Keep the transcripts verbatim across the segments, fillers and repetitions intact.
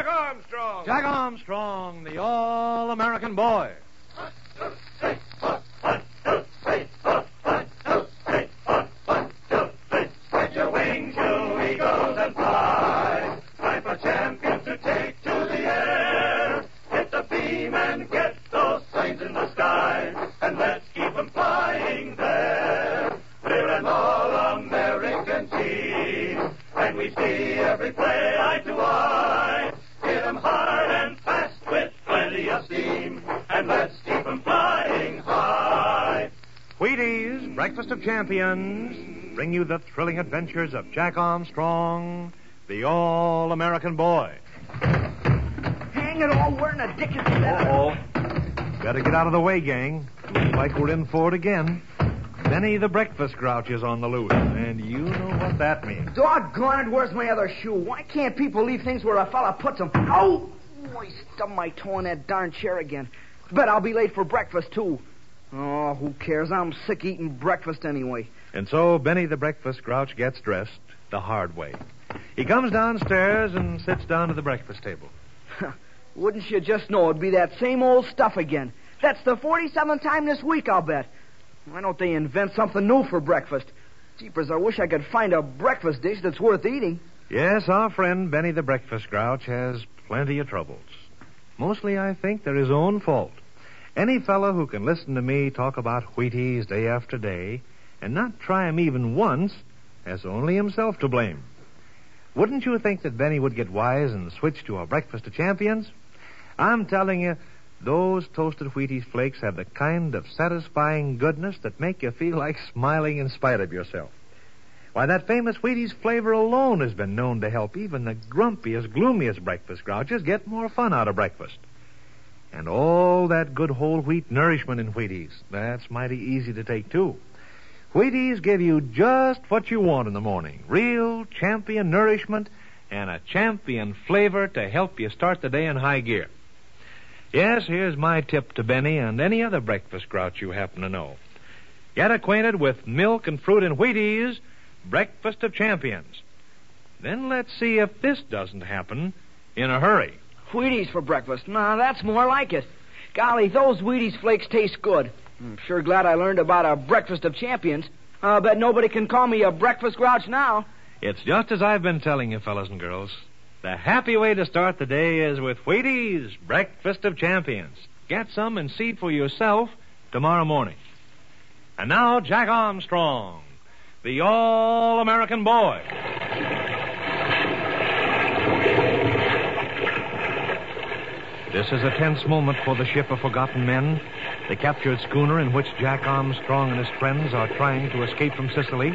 Jack Armstrong. Jack Armstrong, the all-American boy. One, two, three, four. One, two, three, four. One, two, three, four. One, two, three. Spread your wings, you eagles, and fly. Time for champions to take to the air. Hit the beam and get those planes in the sky. And let's keep them flying there. We're an all-American team. And we see every play eye to eye. Hit them hard and fast with plenty of steam. And let's keep them flying high. Wheaties, Breakfast of Champions, bring you the thrilling adventures of Jack Armstrong, the all-American boy. Hang it all, where in the dickens is that? Uh-oh. Better get out of the way, gang. Looks like we're in for it again. Benny the Breakfast Grouch is on the loose, and you know what that means. Doggone it, where's my other shoe? Why can't people leave things where a fella puts them? Oh! oh I stubbed my toe in that darn chair again. Bet I'll be late for breakfast, too. Oh, who cares? I'm sick eating breakfast anyway. And so Benny the Breakfast Grouch gets dressed the hard way. He comes downstairs and sits down to the breakfast table. Wouldn't you just know it'd be that same old stuff again. That's the forty-seventh time this week, I'll bet. Why don't they invent something new for breakfast? Jeepers, I wish I could find a breakfast dish that's worth eating. Yes, our friend Benny the Breakfast Grouch has plenty of troubles. Mostly, I think, they're his own fault. Any fellow who can listen to me talk about Wheaties day after day and not try 'em even once has only himself to blame. Wouldn't you think that Benny would get wise and switch to a Breakfast of Champions? I'm telling you, those toasted Wheaties flakes have the kind of satisfying goodness that make you feel like smiling in spite of yourself. Why, that famous Wheaties flavor alone has been known to help even the grumpiest, gloomiest breakfast grouches get more fun out of breakfast. And all that good whole wheat nourishment in Wheaties, that's mighty easy to take, too. Wheaties give you just what you want in the morning. Real champion nourishment and a champion flavor to help you start the day in high gear. Yes, here's my tip to Benny and any other breakfast grouch you happen to know. Get acquainted with milk and fruit and Wheaties, Breakfast of Champions. Then let's see if this doesn't happen in a hurry. Wheaties for breakfast? Nah, that's more like it. Golly, those Wheaties flakes taste good. I'm sure glad I learned about a Breakfast of Champions. I uh, bet nobody can call me a breakfast grouch now. It's just as I've been telling you, fellas and girls. The happy way to start the day is with Wheaties, Breakfast of Champions. Get some and see for yourself tomorrow morning. And now, Jack Armstrong, the all-American boy. This is a tense moment for the ship of forgotten men, the captured schooner in which Jack Armstrong and his friends are trying to escape from Sicily.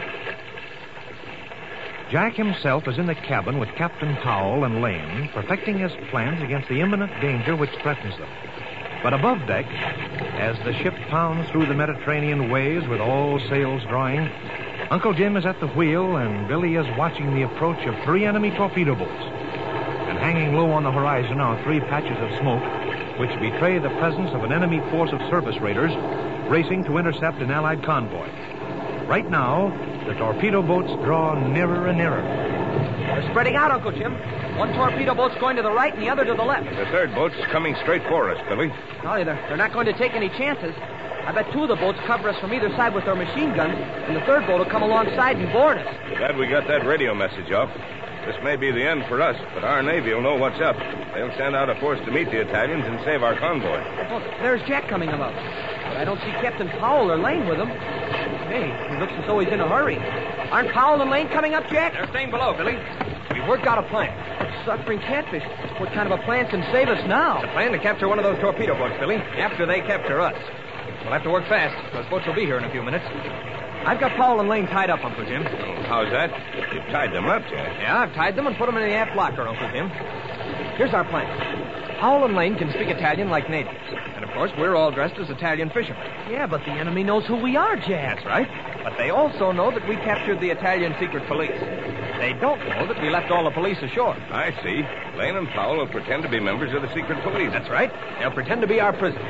Jack himself is in the cabin with Captain Powell and Lane, perfecting his plans against the imminent danger which threatens them. But above deck, as the ship pounds through the Mediterranean waves with all sails drawing, Uncle Jim is at the wheel and Billy is watching the approach of three enemy torpedo boats. And hanging low on the horizon are three patches of smoke which betray the presence of an enemy force of surface raiders racing to intercept an Allied convoy. Right now, the torpedo boats draw nearer and nearer. They're spreading out, Uncle Jim. One torpedo boat's going to the right and the other to the left. The third boat's coming straight for us, Billy. Golly, they're, they're not going to take any chances. I bet two of the boats cover us from either side with their machine guns, and the third boat will come alongside and board us. Glad we got that radio message off. This may be the end for us, but our Navy will know what's up. They'll send out a force to meet the Italians and save our convoy. Well, there's Jack coming about. But I don't see Captain Powell or Lane with him. Hey, he looks as though he's in a hurry. Aren't Powell and Lane coming up, Jack? They're staying below, Billy. We've worked out a plan. Suffering catfish. What kind of a plan can save us now? The plan to capture one of those torpedo boats, Billy, after they capture us. We'll have to work fast. Those boats will be here in a few minutes. I've got Powell and Lane tied up, Uncle Jim. Oh, how's that? You've tied them up, Jack. Yeah, I've tied them and put them in the aft locker, Uncle Jim. Here's our plan. Powell and Lane can speak Italian like natives. And, of course, we're all dressed as Italian fishermen. Yeah, but the enemy knows who we are, Jack. That's right. But they also know that we captured the Italian secret police. They don't know that we left all the police ashore. I see. Lane and Powell will pretend to be members of the secret police. That's right. They'll pretend to be our prisoners.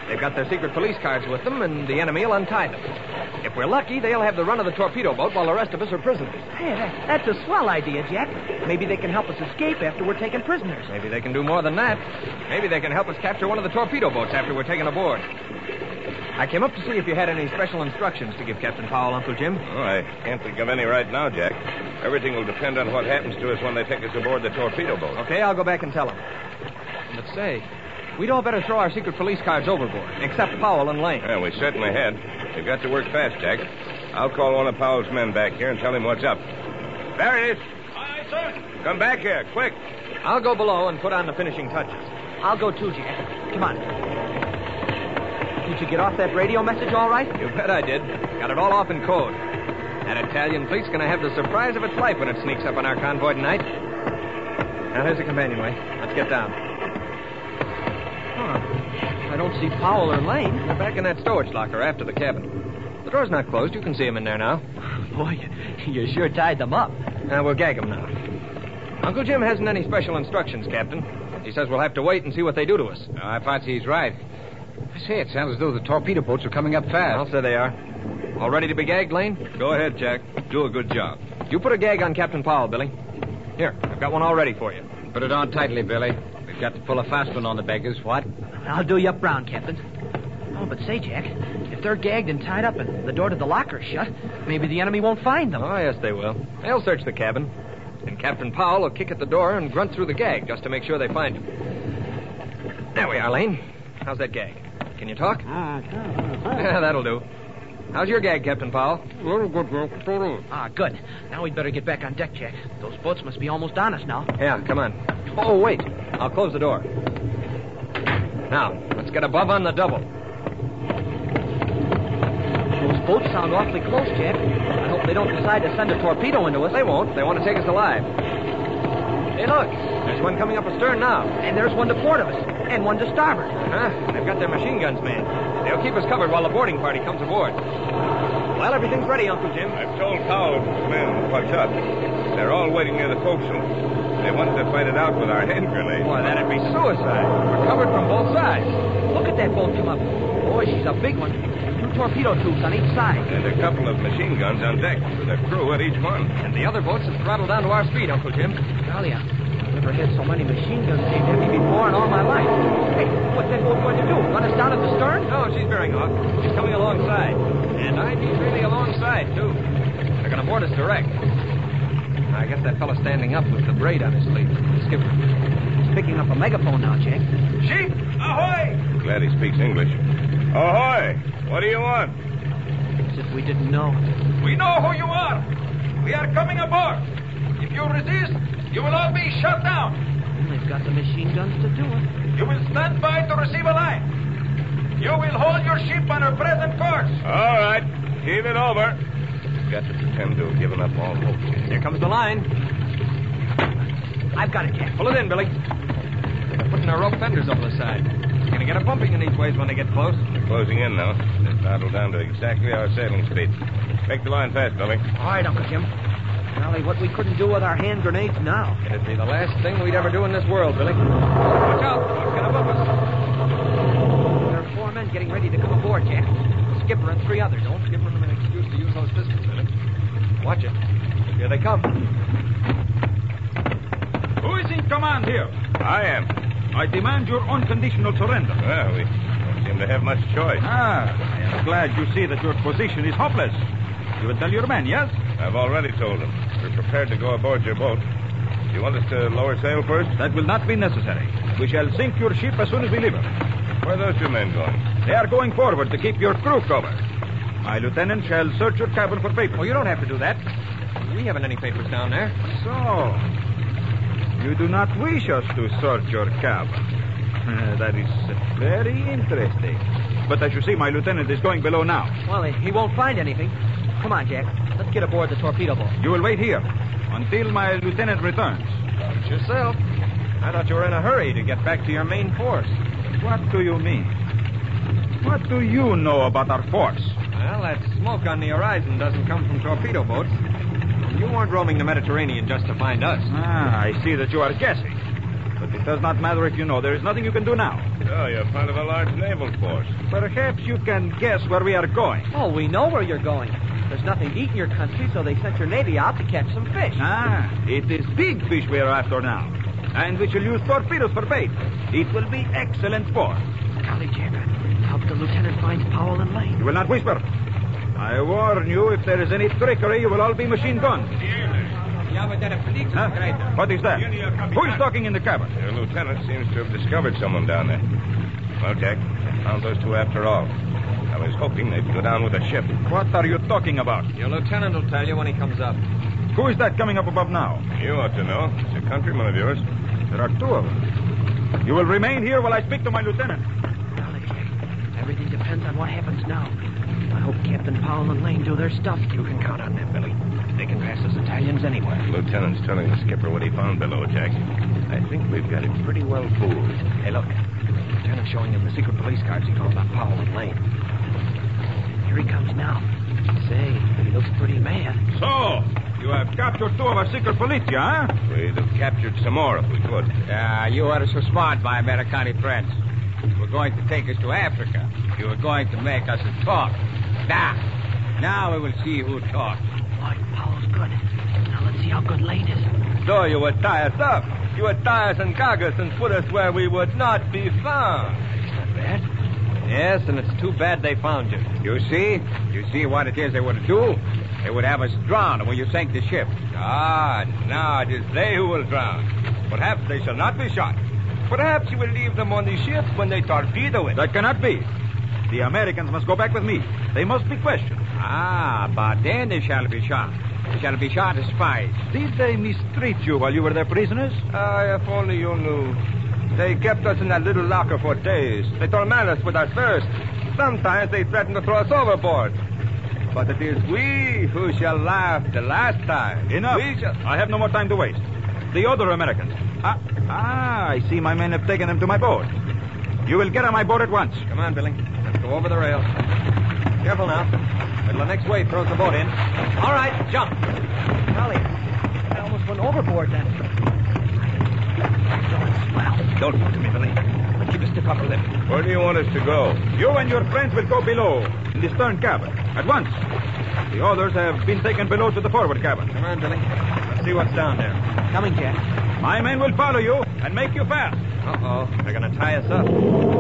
They've got their secret police cars with them, and the enemy will untie them. If we're lucky, they'll have the run of the torpedo boat while the rest of us are prisoners. Hey, that, that's a swell idea, Jack. Maybe they can help us escape after we're taken prisoners. Maybe they can do more than that. Maybe they can help us capture one of the torpedo boats after we're taken aboard. I came up to see if you had any special instructions to give Captain Powell, Uncle Jim. Oh, I can't think of any right now, Jack. Everything will depend on what happens to us when they take us aboard the torpedo boat. Okay, I'll go back and tell them. But say, we'd all better throw our secret police cars overboard, except Powell and Lane. Yeah, we certainly had. We've got to work fast, Jack. I'll call one of Powell's men back here and tell him what's up. Barry, Aye, sir. come back here, quick. I'll go below and put on the finishing touches. I'll go too, Jack. Come on. Did you get off that radio message all right? You bet I did. Got it all off in code. That Italian fleet's going to have the surprise of its life when it sneaks up on our convoy tonight. Now, here's the companionway. Let's get down. Huh. I don't see Powell or Lane. They're back in that stowage locker after the cabin. The door's not closed. You can see them in there now. Boy, you, you sure tied them up. Now, we'll gag them now. Uncle Jim hasn't any special instructions, Captain. He says we'll have to wait and see what they do to us. I fancy he's right. I say, it sounds as though the torpedo boats are coming up fast. I'll say they are. All ready to be gagged, Lane? Go ahead, Jack. Do a good job. You put a gag on Captain Powell, Billy. Here, I've got one all ready for you. Put it on tightly, Billy. We've got to pull a fast one on the beggars, what? I'll do you up brown, Captain. Oh, but say, Jack, if they're gagged and tied up and the door to the locker is shut, maybe the enemy won't find them. Oh, yes, they will. They'll search the cabin. And Captain Powell will kick at the door and grunt through the gag just to make sure they find him. There we are, Lane. How's that gag? Can you talk? Yeah, that'll do. How's your gag, Captain Powell? Ah, good. Now we'd better get back on deck, Jack. Those boats must be almost on us now. Yeah, come on. Oh, wait. I'll close the door. Now, let's get above on the double. Those boats sound awfully close, Jack. I hope they don't decide to send a torpedo into us. They won't. They want to take us alive. Hey, look. There's one coming up astern now. And there's one to port of us. And one to starboard. Huh? They've got their machine guns manned. They'll keep us covered while the boarding party comes aboard. Well, everything's ready, Uncle Jim. I've told Powell's men what's up. They're all waiting near the forecastle. They wanted to fight it out with our hand grenades. Boy, that'd be suicide. We're covered from both sides. Look at that boat come up. Boy, she's a big one. Two torpedo tubes on each side. And a couple of machine guns on deck with a crew at each one. And the other boats have throttled down to our speed, Uncle Jim. Well, yeah. Never had so many machine guns aimed at me before in all my life. Hey, what's that boat going to do? Run us down at the stern? No, she's bearing off. She's coming alongside. And I need really alongside, too. They're going to board us direct. I guess that fellow standing up with the braid on his sleeve. The skipper. He's picking up a megaphone now, Jack. Sheep, ahoy! Glad he speaks English. Ahoy! What do you want? As if we didn't know. We know who you are. We are coming aboard. If you resist, you will all be shot down. Well, they've got the machine guns to do it. You will stand by to receive a line. You will hold your ship on her present course. All right. Keep it over. Got to pretend to have given up all hope. Here comes the line. I've got it, Jack. Pull it in, Billy. They're putting their rope fenders over the side. You're going to get a bumping in these waves when they get close. They're closing in now. They're throttled down to exactly our sailing speed. Make the line fast, Billy. All right, Uncle Jim. Golly, what we couldn't do with our hand grenades now. It'd be the last thing we'd ever do in this world, Billy. Watch out. What's going above us? There are four men getting ready to come aboard, Jack. The skipper and three others. Don't give them an excuse to use those pistols, Billy. Watch it. Here they come. Who is in command here? I am. I demand your unconditional surrender. Well, we don't seem to have much choice. Ah, I am glad you see that your position is hopeless. You will tell your men, yes? I've already told them. We're prepared to go aboard your boat. Do you want us to lower sail first? That will not be necessary. We shall sink your ship as soon as we leave her. Where are those two men going? They are going forward to keep your crew covered. My lieutenant shall search your cabin for papers. Oh, you don't have to do that. We haven't any papers down there. So, you do not wish us to search your cabin. That is very interesting. But as you see, my lieutenant is going below now. Well, he, he won't find anything. Come on, Jack. Let's get aboard the torpedo boat. You will wait here until my lieutenant returns. Suit yourself. I thought you were in a hurry to get back to your main force. What do you mean? What do you know about our force? Well, that smoke on the horizon doesn't come from torpedo boats. You weren't roaming the Mediterranean just to find us. Ah, I see that you are guessing. But it does not matter if you know. There is nothing you can do now. Oh, you're part of a large naval force. Perhaps you can guess where we are going. Oh, we know where you're going. There's nothing to eat in your country, so they sent your navy out to catch some fish. Ah, it is big fish we are after now. And we shall use torpedoes for bait. It will be excellent sport. Golly, Jack, I hope the lieutenant finds Powell and Lane. You will not whisper. I warn you, if there is any trickery, you will all be machine gunned. Huh? What is that? Who is talking in the cabin? Your lieutenant seems to have discovered someone down there. Well, Jack, I found those two after all. I was hoping they'd go down with a ship. What are you talking about? Your lieutenant will tell you when he comes up. Who is that coming up above now? You ought to know. It's a countryman of yours. There are two of them. You will remain here while I speak to my lieutenant. Golly, Jack, everything depends on what happens now. I hope Captain Powell and Lane do their stuff. You can count on them, Billy. They can pass us Italians anywhere. The lieutenant's telling the skipper what he found below, Jack. I think we've got him pretty well fooled. Hey, look. The lieutenant's showing him the secret police cards he found on Powell and Lane. Here he comes now. Say, he looks pretty mad. So, you have captured two of our secret police, huh? We'd have captured some more if we could. Ah, you are so smart, my Americani friends. You were going to take us to Africa. You were going to make us talk. Now, now we will see who talks. Boy, Powell's good. Now let's see how good Lane is. So you would tie us up. You would tie us and gag us and put us where we would not be found. That's not bad. Yes, and it's too bad they found you. You see? You see what it is they would do? They would have us drown when you sank the ship. Ah, now it is they who will drown. Perhaps they shall not be shot. Perhaps you will leave them on the ship when they torpedo it. That cannot be. The Americans must go back with me. They must be questioned. Ah, but then they shall be shot. They shall be shot as spies. Did they mistreat you while you were their prisoners? Ah, if only you knew. They kept us in that little locker for days. They tormented us with our thirst. Sometimes they threatened to throw us overboard. But it is we who shall laugh the last time. Enough. We shall... I have no more time to waste. The other Americans. Ah, ah, I see my men have taken them to my boat. You will get on my boat at once. Come on, Billy. Let's go over the rail. Careful now. Middle of next wave throws the boat in. All right, jump. Golly, I almost went overboard then. Doing swell. Don't talk to me, Billy. But keep a stiff upper lip. Where do you want us to go? You and your friends will go below, in the stern cabin, at once. The others have been taken below to the forward cabin. Come on, Billy. Let's see what's down there. Coming, Jack. My men will follow you and make you fast. Uh-oh. They're going to tie us up.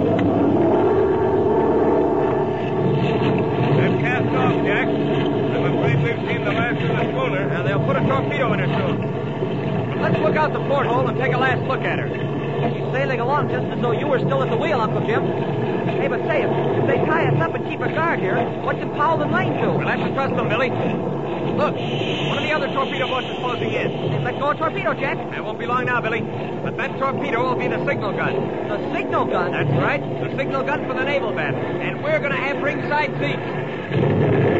They've cast off, Jack. I'm afraid we've seen the last of the schooner. Yeah, they'll put a torpedo in her soon. Let's look out the porthole and take a last look at her. She's sailing along just as though you were still at the wheel, Uncle Jim. Hey, but say, if, if they tie us up and keep a guard here, what can Powell and Lane do? We'll have to trust them, Billy. Look, one of the other torpedo boats is closing in. Hey, let go of torpedo, Jack. It won't be long now, Billy. But that torpedo will be the signal gun. The signal gun? That's right, the signal gun for the naval band. And we're going to have ringside seats.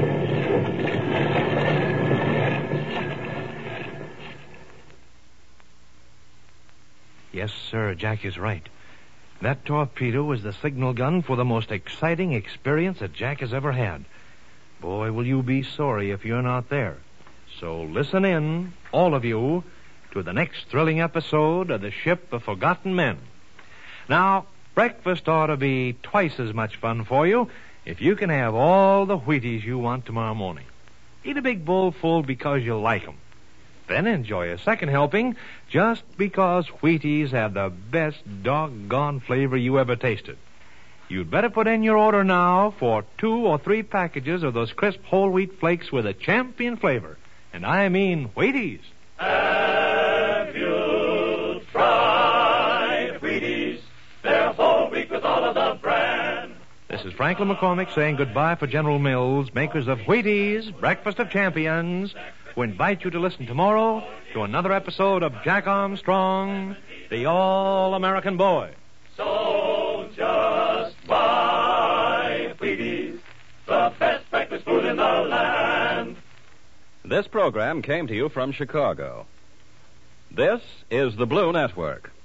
Yes, sir, Jack is right. That torpedo was the signal gun for the most exciting experience that Jack has ever had. Boy, will you be sorry if you're not there. So listen in, all of you, to the next thrilling episode of The Ship of Forgotten Men. Now, breakfast ought to be twice as much fun for you if you can have all the Wheaties you want tomorrow morning. Eat a big bowl full because you like 'em. Then enjoy a second helping just because Wheaties have the best doggone flavor you ever tasted. You'd better put in your order now for two or three packages of those crisp whole wheat flakes with a champion flavor. And I mean Wheaties. Have you tried Wheaties? They're whole wheat with all of the bran. This is Franklin McCormick saying goodbye for General Mills, makers of Wheaties, Breakfast of Champions, who invite you to listen tomorrow to another episode of Jack Armstrong, the All-American Boy. So just buy Wheaties, the best breakfast food in the land. This program came to you from Chicago. This is the Blue Network.